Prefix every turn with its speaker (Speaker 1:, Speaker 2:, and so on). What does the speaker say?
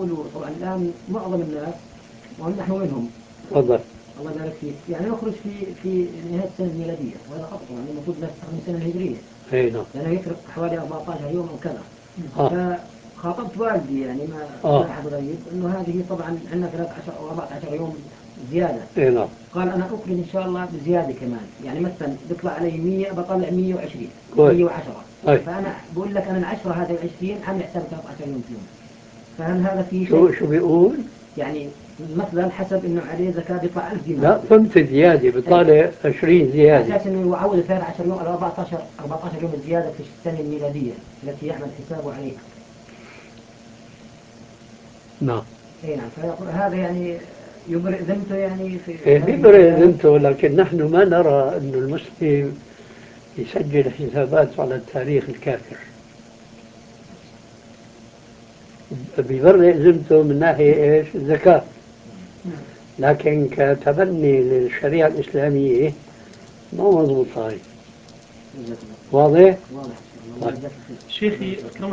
Speaker 1: يقولوا طبعا الآن معظم الناس ونحن منهم.
Speaker 2: تفضل.
Speaker 1: الله يبارك فيك. يعني نخرج في نهاية السنة الميلادية، وهذا خطأ طبعا، المفروض الناس تستخدم السنة الهجرية.
Speaker 2: اي نعم.
Speaker 1: لأنه يفرق حوالي 14 يوم أو كذا. فخاطبت والدي يعني ما أحد غريب إنه هذه طبعا عندنا 13 أو 14 يوم زيادة.
Speaker 2: اي نعم.
Speaker 1: قال أنا أكرم إن شاء الله بزيادة كمان، يعني مثلا بيطلع علي 100 بطلع 120 110. فأنا بقول لك أنا العشرة هذه 20 عامل حساب 13 يوم فيهم. فهل هذا في شيء؟
Speaker 2: شو بيقول؟
Speaker 1: يعني مثلا حسب إنه عليه زكاة بيطلع 1000 دينار.
Speaker 2: لا فهمت زيادة بيطلع 20 زيادة.
Speaker 1: أساس إنه يعوض 13 يوم على 14 يوم زيادة في السنة الميلادية التي يعمل حسابه عليها.
Speaker 2: نعم.
Speaker 1: اي نعم. فهذا يعني يبرئ ذمته يعني في
Speaker 2: يبرئ ذمته، لكن نحن ما نرى أن المسلم يسجل حساباته على التاريخ الكافر. بيبرئ ذمته من ناحية إيش؟ الزكاة. لكن كتبني للشريعة الإسلامية ما مضبوط هاي. واضح؟
Speaker 1: واضح.
Speaker 2: طيب.
Speaker 3: شيخي أكرمك